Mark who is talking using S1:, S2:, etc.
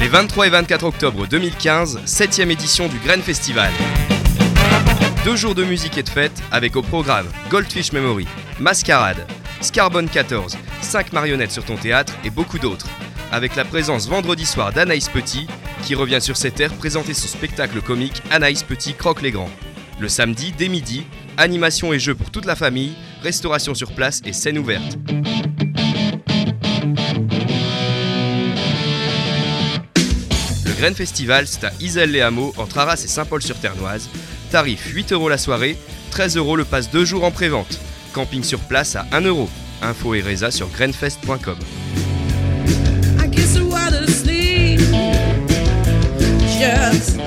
S1: Les 23 et 24 octobre 2015, 7e édition du Grain Festival. 2 jours de musique et de fête avec au programme Goldfish Memory, Mascarade, Scarbone 14, 5 marionnettes sur ton théâtre et beaucoup d'autres. Avec la présence vendredi soir d'Anaïs Petit qui revient sur ses terres présenter son spectacle comique Anaïs Petit croque les grands. Le samedi, dès midi, animation et jeux pour toute la famille, restauration sur place et scène ouverte. Le Grain Festival, c'est à Iselle-les-Hameaux, entre Arras et Saint-Paul-sur-Ternoise. Tarif 8 € la soirée, 13 € le pass 2 jours en pré-vente. Camping sur place à 1 €. Info et résa sur grainfest.com.
S2: Just